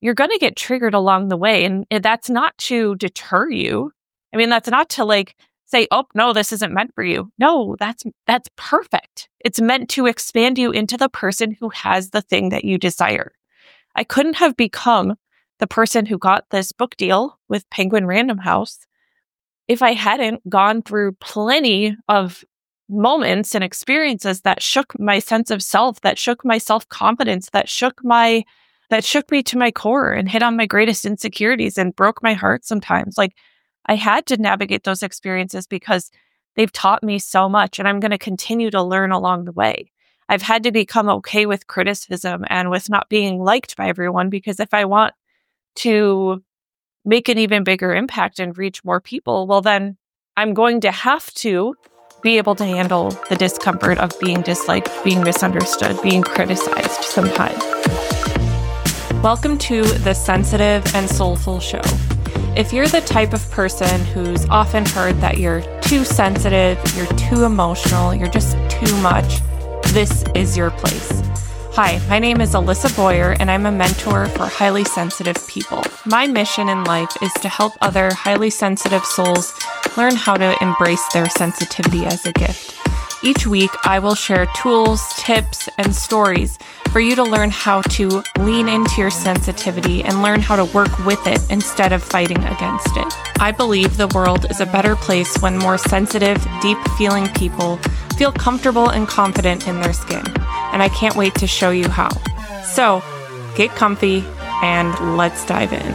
you're going to get triggered along the way. And that's not to deter you. I mean, that's not to like say, oh, no, this isn't meant for you. No, that's perfect. It's meant to expand you into the person who has the thing that you desire. I couldn't have become the person who got this book deal with Penguin Random House if I hadn't gone through plenty of moments and experiences that shook my sense of self, that shook my self-confidence, that shook me to my core and hit on my greatest insecurities and broke my heart sometimes. Like, I had to navigate those experiences because they've taught me so much, and I'm going to continue to learn along the way. I've had to become okay with criticism and with not being liked by everyone, because if I want to make an even bigger impact and reach more people, well, then I'm going to have to be able to handle the discomfort of being disliked, being misunderstood, being criticized sometimes. Welcome to the Sensitive and Soulful Show. If you're the type of person who's often heard that you're too sensitive, you're too emotional, you're just too much, this is your place. Hi, my name is Alyssa Boyer, and I'm a mentor for highly sensitive people. My mission in life is to help other highly sensitive souls learn how to embrace their sensitivity as a gift. Each week, I will share tools, tips, and stories for you to learn how to lean into your sensitivity and learn how to work with it instead of fighting against it. I believe the world is a better place when more sensitive, deep-feeling people feel comfortable and confident in their skin, and I can't wait to show you how. So, get comfy and let's dive in.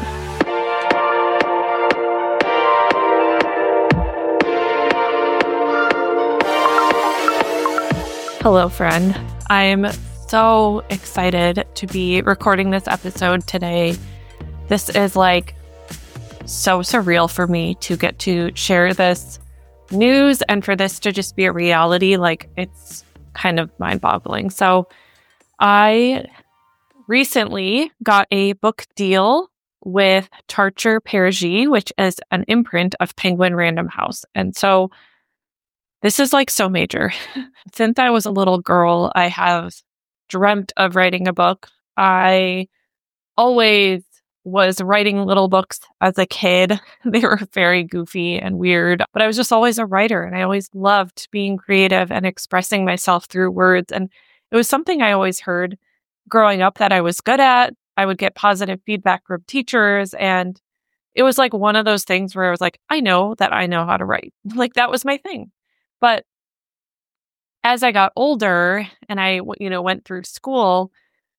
Hello, friend. I'm so excited to be recording this episode today. This is like so surreal for me to get to share this news and for this to just be a reality. Like, it's kind of mind-boggling. So I recently got a book deal with Tarcher-Perigee, which is an imprint of Penguin Random House. And so this is like so major. Since I was a little girl, I have dreamt of writing a book. I always was writing little books as a kid. They were very goofy and weird, but I was just always a writer, and I always loved being creative and expressing myself through words. And it was something I always heard growing up that I was good at. I would get positive feedback from teachers, and it was like one of those things where I was like, I know that I know how to write. Like, that was my thing. But as I got older and I, went through school,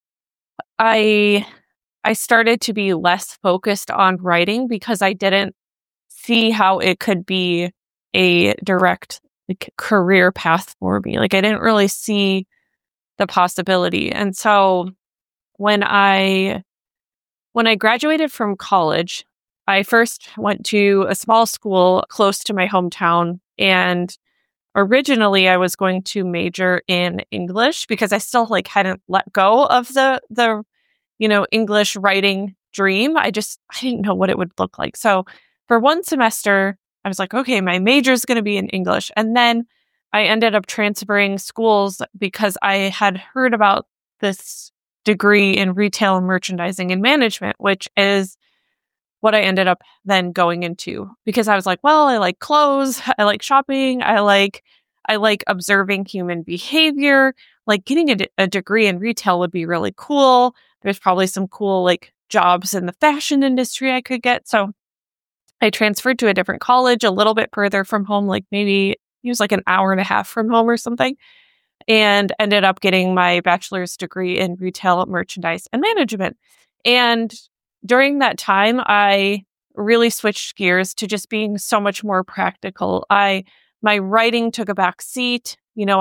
I started to be less focused on writing because I didn't see how it could be a direct career path for me. Like, I didn't really see the possibility. And so when I graduated from college, I first went to a small school close to my hometown, and originally I was going to major in English because I still hadn't let go of the English writing dream. I didn't know what it would look like. So for one semester, I was like, okay, my major is going to be in English. And then I ended up transferring schools because I had heard about this degree in retail and merchandising and management, which is what I ended up then going into, because I was like, well, I like clothes, I like shopping, I like observing human behavior. Like, getting a degree in retail would be really cool. There's probably some cool jobs in the fashion industry I could get. So I transferred to a different college a little bit further from home, maybe it was an hour and a half from home or something, and ended up getting my bachelor's degree in retail, merchandise, and management. And during that time, I really switched gears to just being so much more practical. My writing took a back seat.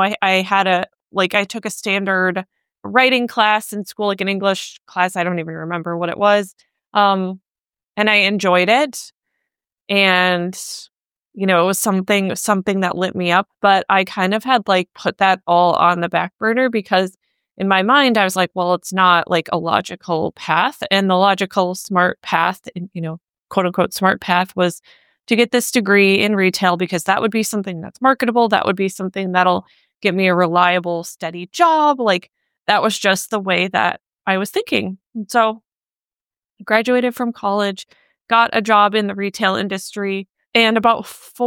I took a standard writing class in school, an English class. I don't even remember what it was. And I enjoyed it. And, it was something that lit me up. But I kind of had put that all on the back burner because in my mind, I was like, well, it's not a logical path. And the logical smart path, quote unquote smart path, was to get this degree in retail because that would be something that's marketable. That would be something that'll get me a reliable, steady job. That was just the way that I was thinking. And so graduated from college, got a job in the retail industry, and about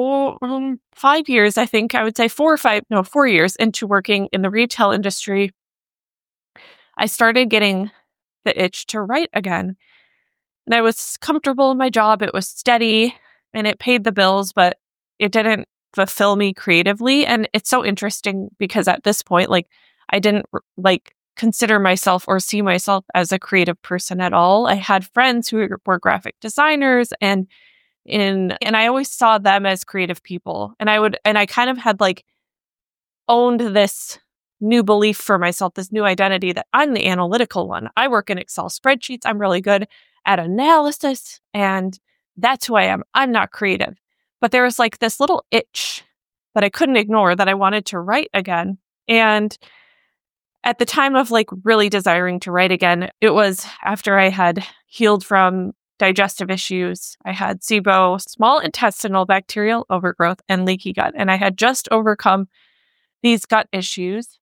5 years, I think I would say 4 years into working in the retail industry, I started getting the itch to write again. And I was comfortable in my job. It was steady and it paid the bills, but it didn't fulfill me creatively. And it's so interesting because at this point, like, I didn't consider myself or see myself as a creative person at all. I had friends who were graphic designers and I always saw them as creative people. And I kind of had owned this new belief for myself, this new identity that I'm the analytical one. I work in Excel spreadsheets. I'm really good at analysis, and that's who I am. I'm not creative. But there was this little itch that I couldn't ignore that I wanted to write again. And at the time of really desiring to write again, it was after I had healed from digestive issues. I had SIBO, small intestinal bacterial overgrowth, and leaky gut. And I had just overcome these gut issues.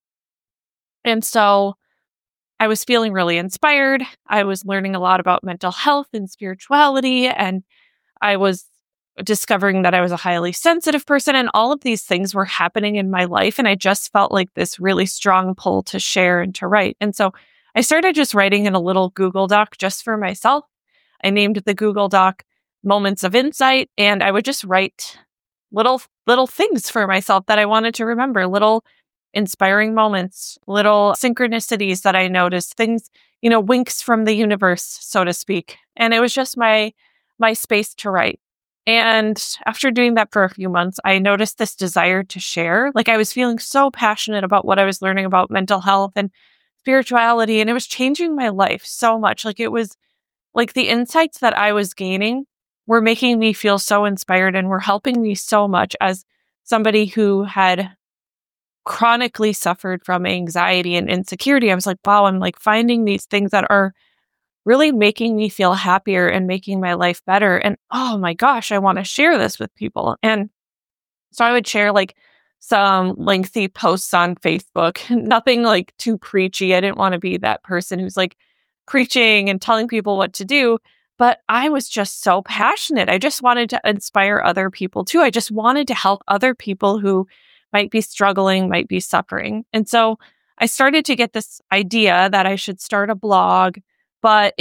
And so I was feeling really inspired. I was learning a lot about mental health and spirituality, and I was discovering that I was a highly sensitive person, and all of these things were happening in my life. And I just felt this really strong pull to share and to write. And so I started just writing in a little Google Doc just for myself. I named the Google Doc Moments of Insight, and I would just write little things for myself that I wanted to remember, little inspiring moments, little synchronicities that I noticed, things, winks from the universe, so to speak. And it was just my space to write. And after doing that for a few months, I noticed this desire to share. I was feeling so passionate about what I was learning about mental health and spirituality, and it was changing my life so much. It was the insights that I was gaining were making me feel so inspired and were helping me so much as somebody who had chronically suffered from anxiety and insecurity. I was like, wow, I'm finding these things that are really making me feel happier and making my life better. And oh my gosh, I want to share this with people. And so I would share some lengthy posts on Facebook, nothing too preachy. I didn't want to be that person who's preaching and telling people what to do. But I was just so passionate. I just wanted to inspire other people too. I just wanted to help other people who might be struggling, might be suffering. And so I started to get this idea that I should start a blog, but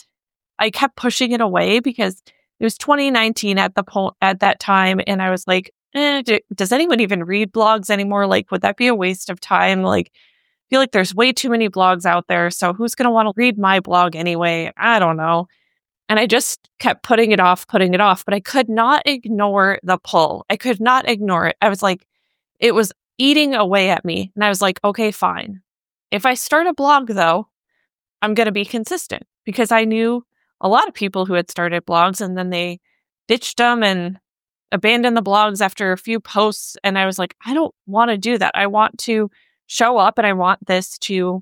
I kept pushing it away because it was 2019 at that time. And I was like, does anyone even read blogs anymore? Would that be a waste of time? I feel there's way too many blogs out there. So who's going to want to read my blog anyway? I don't know. And I just kept putting it off, but I could not ignore the pull. I could not ignore it. I was it was eating away at me. And I was like, okay, fine. If I start a blog though, I'm going to be consistent, because I knew a lot of people who had started blogs and then they ditched them and abandoned the blogs after a few posts. And I was like, I don't want to do that. I want to show up and I want to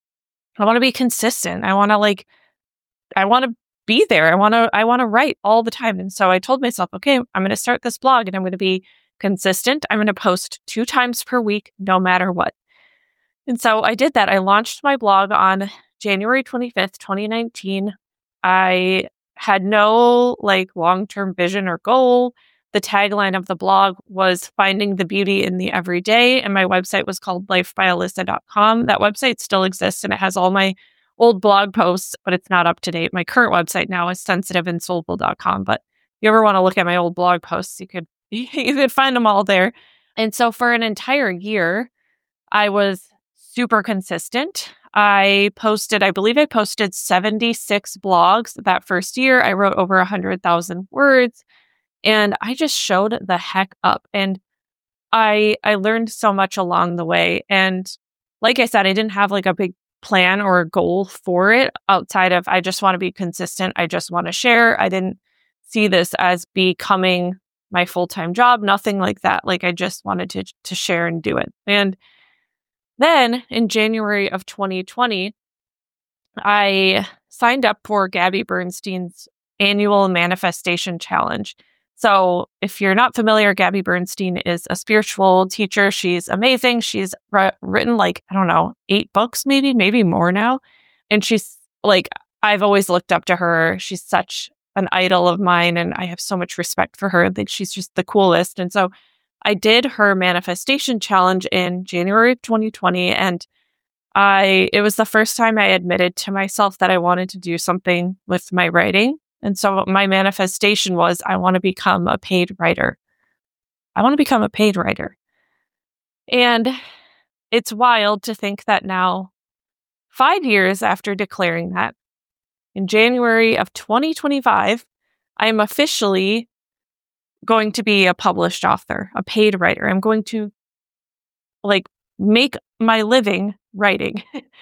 be consistent. I want to be there. I want to write all the time. And so I told myself, okay, I'm going to start this blog and I'm going to be consistent. I'm going to post 2 times per week, no matter what. And so I did that. I launched my blog on January 25th, 2019. I had no long-term vision or goal. The tagline of the blog was finding the beauty in the everyday. And my website was called lifebyalyssa.com. That website still exists and it has all my old blog posts, but it's not up to date. My current website now is sensitiveandsoulful.com. But if you ever want to look at my old blog posts, you could find them all there. And so for an entire year, I was super consistent. I believe I posted 76 blogs that first year. I wrote over 100,000 words and I just showed the heck up. And I learned so much along the way. And like I said, I didn't have a big plan or a goal for it outside of, I just want to be consistent. I just want to share. I didn't see this as becoming my full-time job, nothing like that. I just wanted to share and do it. And then in January of 2020, I signed up for Gabby Bernstein's annual manifestation challenge. So if you're not familiar, Gabby Bernstein is a spiritual teacher. She's amazing. She's written 8 books, maybe more now. And she's I I've always looked up to her. She's such an idol of mine, and I have so much respect for her. I think she's just the coolest. And so I did her manifestation challenge in January of 2020, and it was the first time I admitted to myself that I wanted to do something with my writing. And so my manifestation was, I want to become a paid writer. I want to become a paid writer. And it's wild to think that now, 5 years after declaring that, in January of 2025, I am officially going to be a published author, a paid writer. I'm going to make my living writing.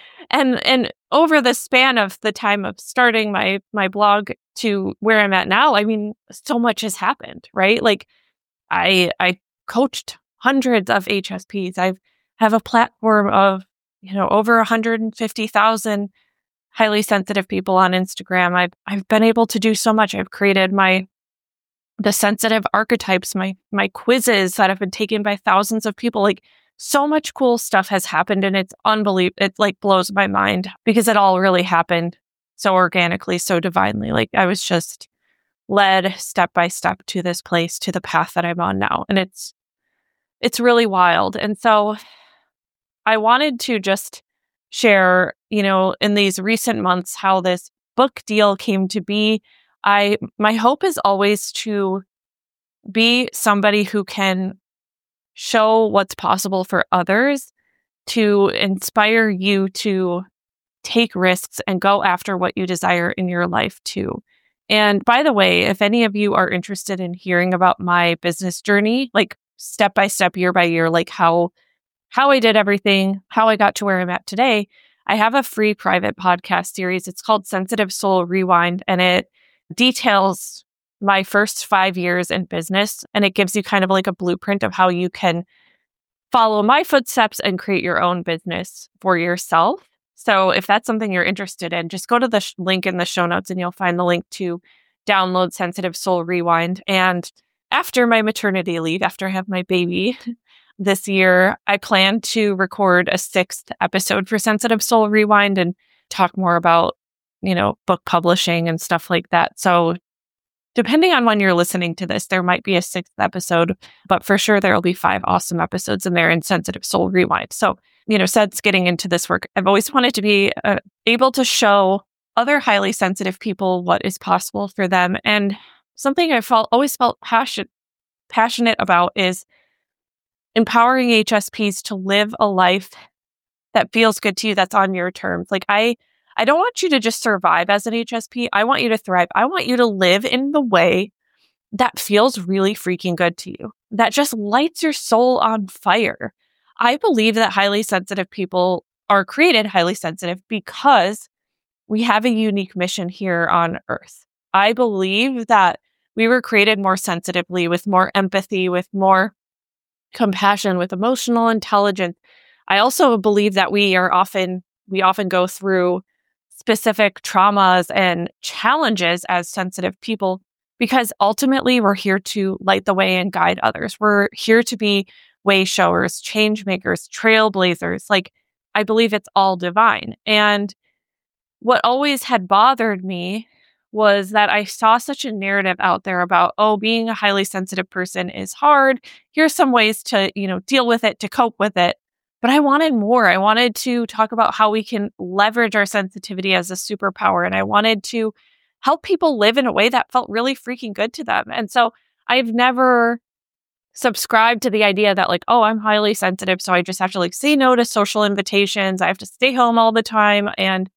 And over the span of the time of starting my blog to where I'm at now, I mean, so much has happened, right? Like I coached hundreds of HSPs. I have a platform of, over 150,000 highly sensitive people on Instagram. I've been able to do so much. I've created the sensitive archetypes, my quizzes that have been taken by thousands of people. Like, so much cool stuff has happened, and it's unbelievable. It blows my mind because it all really happened so organically, so divinely. Like, I was just led step by step to this place, to the path that I'm on now. And it's really wild. And so I wanted to just share, in these recent months, how this book deal came to be. My hope is always to be somebody who can show what's possible for others, to inspire you to take risks and go after what you desire in your life too. And by the way, if any of you are interested in hearing about my business journey, like step by step, year by year, like how I did everything, how I got to where I'm at today, I have a free private podcast series. It's called Sensitive Soul Rewind, and it details my first 5 years in business. And it gives you kind of like a blueprint of how you can follow my footsteps and create your own business for yourself. So if that's something you're interested in, just go to the link in the show notes and you'll find the link to download Sensitive Soul Rewind. And after my maternity leave, after I have my baby this year, I plan to record a 6th episode for Sensitive Soul Rewind and talk more about, book publishing and stuff like that. So depending on when you're listening to this, there might be a 6th episode, but for sure there will be 5 awesome episodes in there in Sensitive Soul Rewind. So, since getting into this work, I've always wanted to be able to show other highly sensitive people what is possible for them. And something I've always felt passionate about is empowering HSPs to live a life that feels good to you, that's on your terms. Like, I don't want you to just survive as an HSP. I want you to thrive. I want you to live in the way that feels really freaking good to you, that just lights your soul on fire. I believe that highly sensitive people are created highly sensitive because we have a unique mission here on Earth. I believe that we were created more sensitively, with more empathy, with more compassion, with emotional intelligence. I also believe that we often go through specific traumas and challenges as sensitive people because ultimately we're here to light the way and guide others. We're here to be way showers, change makers, trailblazers. Like, I believe it's all divine. And what always had bothered me was that I saw such a narrative out there about, being a highly sensitive person is hard. Here's some ways to, deal with it, to cope with it. But I wanted more. I wanted to talk about how we can leverage our sensitivity as a superpower. And I wanted to help people live in a way that felt really freaking good to them. And so I've never subscribed to the idea that I'm highly sensitive, so I just have to say no to social invitations. I have to stay home all the time. And,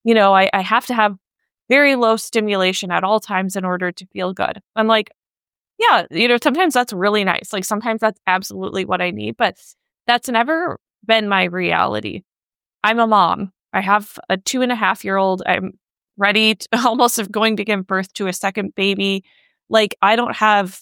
I have to have very low stimulation at all times in order to feel good. I'm like, yeah, sometimes that's really nice. Like, sometimes that's absolutely what I need, but that's never been my reality. I'm a mom. I have a 2.5-year-old. I'm ready to almost going to give birth to a second baby. Like, I don't have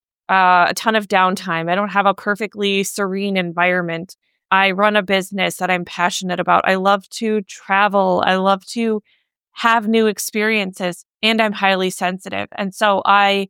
a ton of downtime. I don't have a perfectly serene environment. I run a business that I'm passionate about. I love to travel. I love to have new experiences, and I'm highly sensitive. And so I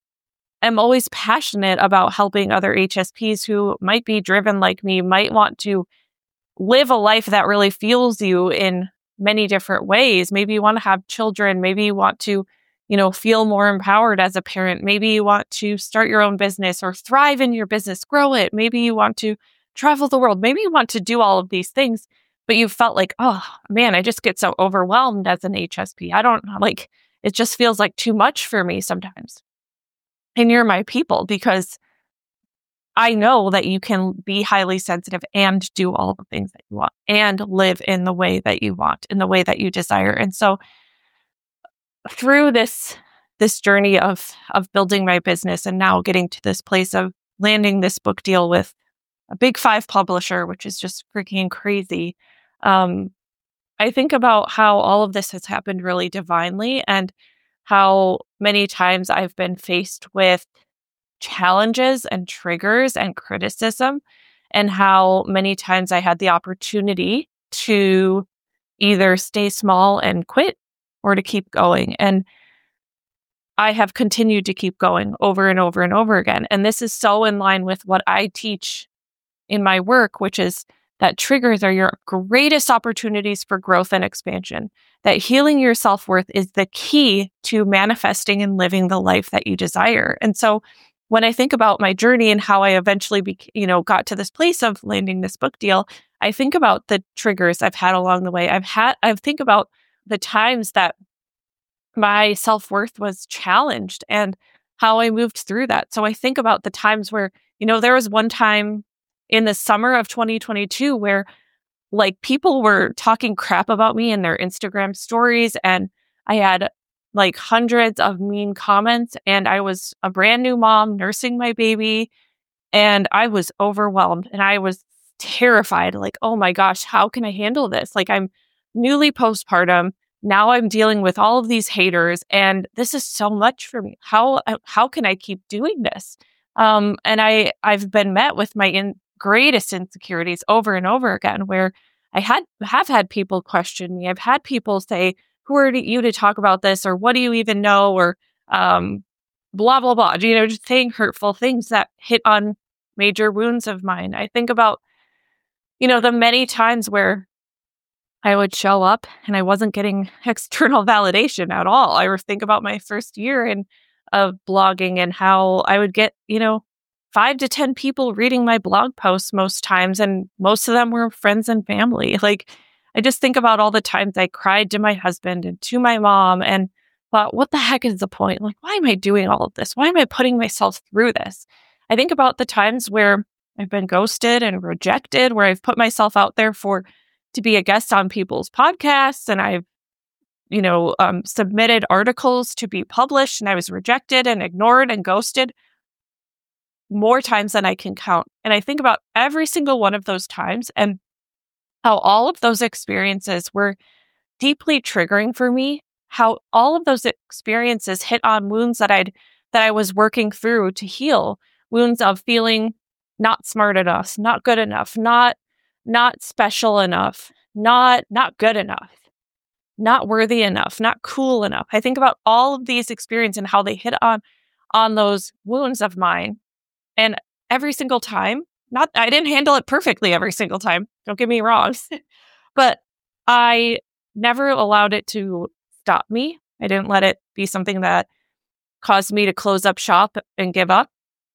am always passionate about helping other HSPs who might be driven like me, might want to live a life that really fuels you in many different ways. Maybe you want to have children. Maybe you want to, feel more empowered as a parent. Maybe you want to start your own business or thrive in your business, grow it. Maybe you want to travel the world. Maybe you want to do all of these things, but you felt like, oh man, I just get so overwhelmed as an HSP. It just feels like too much for me sometimes. And you're my people, because I know that you can be highly sensitive and do all the things that you want and live in the way that you want, in the way that you desire. And so through this journey of building my business and now getting to this place of landing this book deal with a Big 5 publisher, which is just freaking crazy, I think about how all of this has happened really divinely, and how many times I've been faced with challenges and triggers and criticism, and how many times I had the opportunity to either stay small and quit or to keep going. And I have continued to keep going over and over and over again. And this is so in line with what I teach in my work, which is that triggers are your greatest opportunities for growth and expansion. That healing your self-worth is the key to manifesting and living the life that you desire. And so when I think about my journey and how I eventually got to this place of landing this book deal, I think about the triggers I've had along the way. I think about the times that my self-worth was challenged and how I moved through that. So I think about the times where, there was one time in the summer of 2022 where people were talking crap about me in their Instagram stories, and I had hundreds of mean comments, and I was a brand new mom nursing my baby, and I was overwhelmed and I was terrified. Oh my gosh, how can I handle this? I'm newly postpartum. Now I'm dealing with all of these haters, and this is so much for me. How can I keep doing this? And I've been met with my greatest insecurities over and over again, where I have had people question me. I've had people say, "Who are you to talk about this?" or "What do you even know?" or blah blah blah. Just saying hurtful things that hit on major wounds of mine. I think about the many times where I would show up and I wasn't getting external validation at all. I think about my first year of blogging and how I would get, 5 to 10 people reading my blog posts most times, and most of them were friends and family. I just think about all the times I cried to my husband and to my mom and thought, what the heck is the point? Why am I doing all of this? Why am I putting myself through this? I think about the times where I've been ghosted and rejected, where I've put myself out there to be a guest on people's podcasts, and I've, submitted articles to be published, and I was rejected and ignored and ghosted more times than I can count. And I think about every single one of those times and how all of those experiences were deeply triggering for me, how all of those experiences hit on wounds that I was working through to heal, wounds of feeling not smart enough, not good enough, not special enough, not good enough, not worthy enough, not cool enough. I think about all of these experiences and how they hit on those wounds of mine. And every single time, I didn't handle it perfectly every single time, don't get me wrong, but I never allowed it to stop me. I didn't let it be something that caused me to close up shop and give up.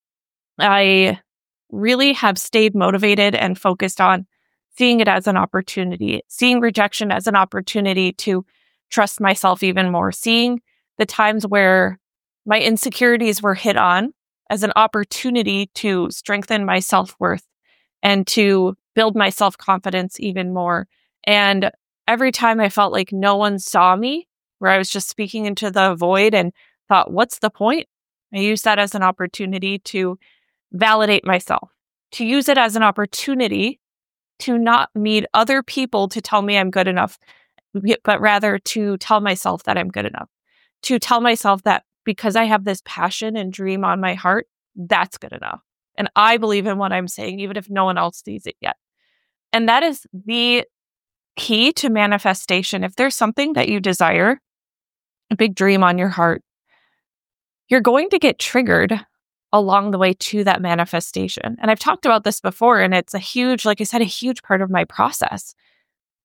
I really have stayed motivated and focused on seeing it as an opportunity, seeing rejection as an opportunity to trust myself even more, seeing the times where my insecurities were hit on as an opportunity to strengthen my self-worth and to build my self-confidence even more. And every time I felt like no one saw me, where I was just speaking into the void and thought, what's the point? I used that as an opportunity to validate myself, to use it as an opportunity to not need other people to tell me I'm good enough, but rather to tell myself that I'm good enough, to tell myself that because I have this passion and dream on my heart, that's good enough. And I believe in what I'm saying, even if no one else sees it yet. And that is the key to manifestation. If there's something that you desire, a big dream on your heart, you're going to get triggered along the way to that manifestation. And I've talked about this before, and it's a huge, like I said, a huge part of my process.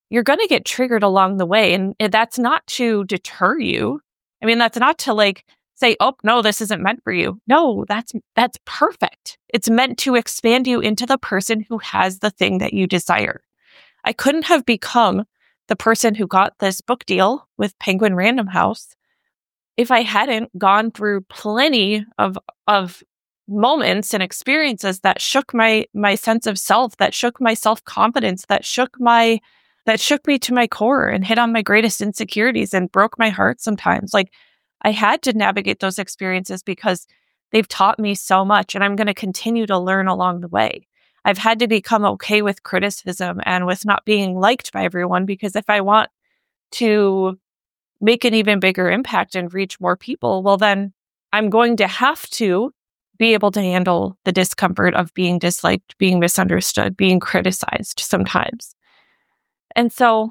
you're going to get triggered along the way. And that's not to deter you. I mean, that's not to like say, oh, no, this isn't meant for you. No, that's perfect. It's meant to expand you into the person who has the thing that you desire. I couldn't have become the person who got this book deal with Penguin Random House if I hadn't gone through plenty of moments and experiences that shook my sense of self, that shook my self-confidence, that shook me to my core and hit on my greatest insecurities and broke my heart sometimes. Like, I had to navigate those experiences because they've taught me so much, and I'm going to continue to learn along the way. I've had to become okay with criticism and with not being liked by everyone, because if I want to make an even bigger impact and reach more people, well, then I'm going to have to be able to handle the discomfort of being disliked, being misunderstood, being criticized sometimes. And so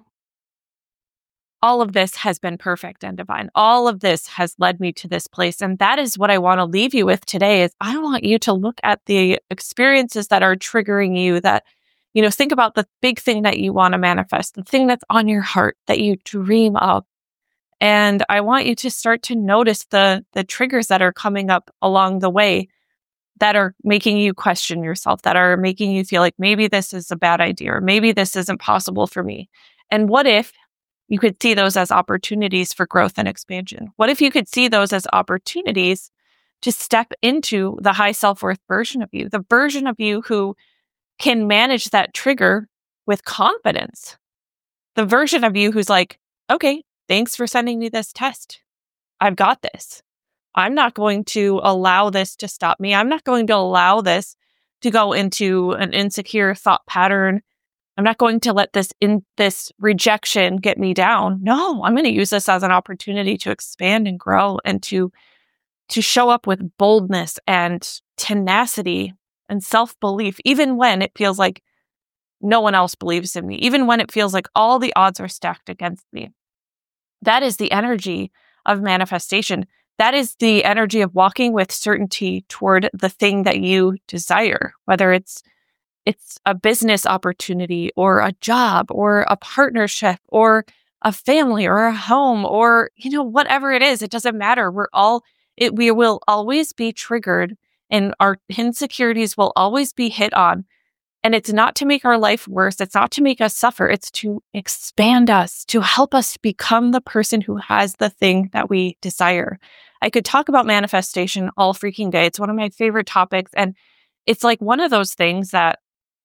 all of this has been perfect and divine. All of this has led me to this place. And that is what I want to leave you with today is I want you to look at the experiences that are triggering you, that, think about the big thing that you want to manifest, the thing that's on your heart that you dream of. And I want you to start to notice the triggers that are coming up along the way that are making you question yourself, that are making you feel like maybe this is a bad idea, or maybe this isn't possible for me. And what if you could see those as opportunities for growth and expansion? What if you could see those as opportunities to step into the high self-worth version of you, the version of you who can manage that trigger with confidence, the version of you who's like, okay, thanks for sending me this test. I've got this. I'm not going to allow this to stop me. I'm not going to allow this to go into an insecure thought pattern. I'm not going to let this rejection get me down. No, I'm going to use this as an opportunity to expand and grow and to show up with boldness and tenacity and self-belief, even when it feels like no one else believes in me, even when it feels like all the odds are stacked against me. That is the energy of manifestation. That is the energy of walking with certainty toward the thing that you desire, whether it's a business opportunity or a job or a partnership or a family or a home or, whatever it is. It doesn't matter. We will always be triggered and our insecurities will always be hit on. And it's not to make our life worse. It's not to make us suffer. It's to expand us, to help us become the person who has the thing that we desire. I could talk about manifestation all freaking day. It's one of my favorite topics. And it's like one of those things that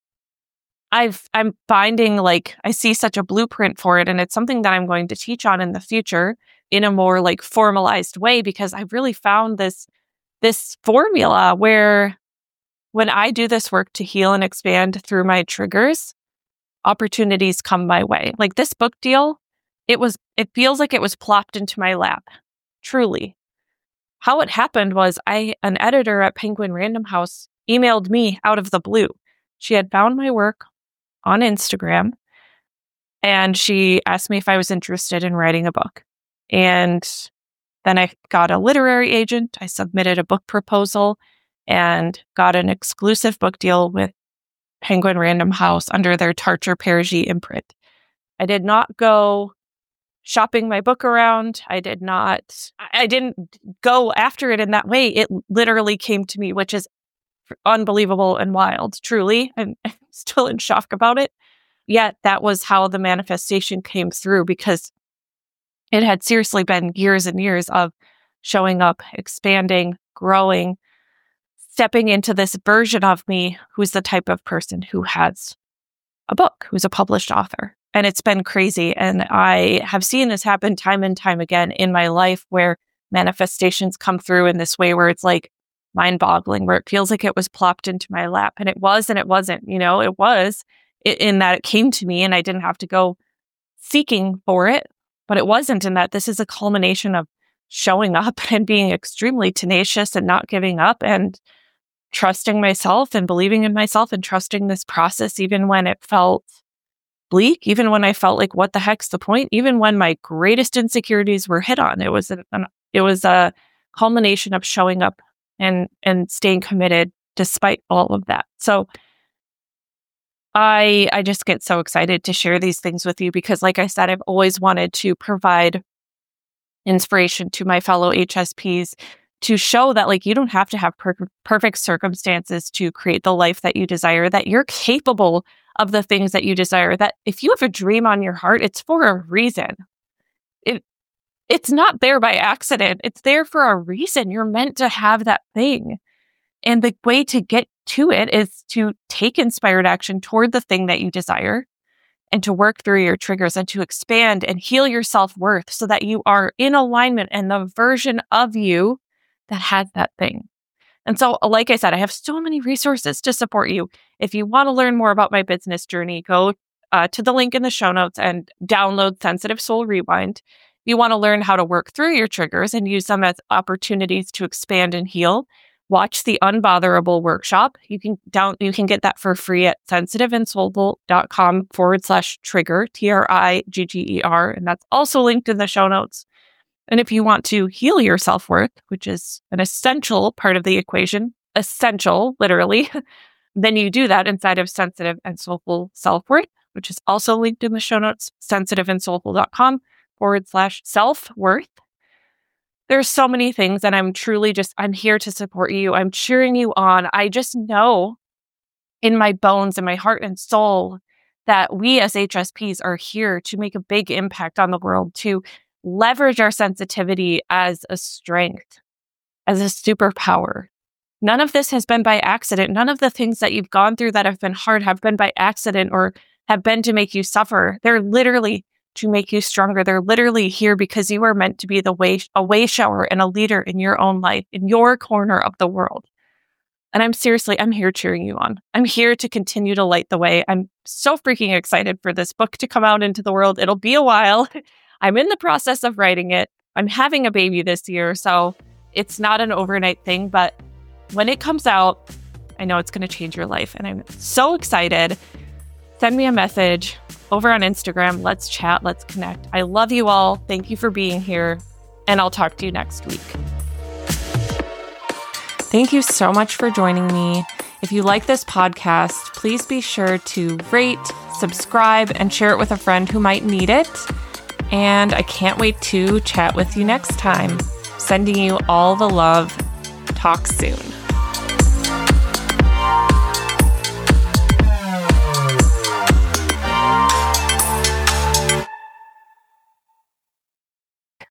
I'm finding like I see such a blueprint for it. And it's something that I'm going to teach on in the future in a more like formalized way, because I've really found this formula where when I do this work to heal and expand through my triggers, opportunities come my way. Like this book deal, it feels like it was plopped into my lap. Truly. How it happened was an editor at Penguin Random House emailed me out of the blue. She had found my work on Instagram and she asked me if I was interested in writing a book. And then I got a literary agent. I submitted a book proposal and got an exclusive book deal with Penguin Random House under their Tarcher Parigi imprint. I did not go shopping my book around. I didn't go after it in that way. It literally came to me, which is unbelievable and wild, truly. I'm still in shock about it. Yet that was how the manifestation came through, because it had seriously been years and years of showing up, expanding, growing, stepping into this version of me who's the type of person who has a book, who's a published author. And it's been crazy. And I have seen this happen time and time again in my life, where manifestations come through in this way where it's like mind-boggling, where it feels like it was plopped into my lap. And it was, and it wasn't. It was in that it came to me and I didn't have to go seeking for it. But it wasn't, in that this is a culmination of showing up and being extremely tenacious and not giving up and trusting myself and believing in myself and trusting this process, even when it felt bleak, even when I felt like, what the heck's the point? Even when my greatest insecurities were hit on. It was a culmination of showing up and staying committed despite all of that. So I just get so excited to share these things with you because, like I said, I've always wanted to provide inspiration to my fellow HSPs to show that like you don't have to have perfect circumstances to create the life that you desire, that you're capable of the things that you desire, that if you have a dream on your heart, it's for a reason. It's not there by accident. It's there for a reason. You're meant to have that thing. And the way to get to it is to take inspired action toward the thing that you desire and to work through your triggers and to expand and heal your self-worth so that you are in alignment and the version of you that has that thing. And so, like I said, I have so many resources to support you. If you want to learn more about my business journey, go to the link in the show notes and download Sensitive Soul Rewind. If you want to learn how to work through your triggers and use them as opportunities to expand and heal, watch the Unbotherable workshop. You can get that for free at sensitiveandsoulful.com/trigger, TRIGGER. And that's also linked in the show notes. And if you want to heal your self-worth, which is an essential part of the equation, essential, literally, then you do that inside of Sensitive and Soulful Self-Worth, which is also linked in the show notes, sensitiveandsoulful.com/self-worth. There's so many things, and I'm here to support you. I'm cheering you on. I just know in my bones and my heart and soul that we as HSPs are here to make a big impact on the world, to leverage our sensitivity as a strength, as a superpower. None of this has been by accident. None of the things that you've gone through that have been hard have been by accident or have been to make you suffer. They're literally to make you stronger. They're literally here because you are meant to be a way shower and a leader in your own life, in your corner of the world. And I'm here cheering you on. I'm here to continue to light the way. I'm so freaking excited for this book to come out into the world. It'll be a while. I'm in the process of writing it. I'm having a baby this year, so it's not an overnight thing, but when it comes out, I know it's going to change your life. And I'm so excited. Send me a message over on Instagram. Let's chat. Let's connect. I love you all. Thank you for being here. And I'll talk to you next week. Thank you so much for joining me. If you like this podcast, please be sure to rate, subscribe, and share it with a friend who might need it. And I can't wait to chat with you next time. Sending you all the love. Talk soon.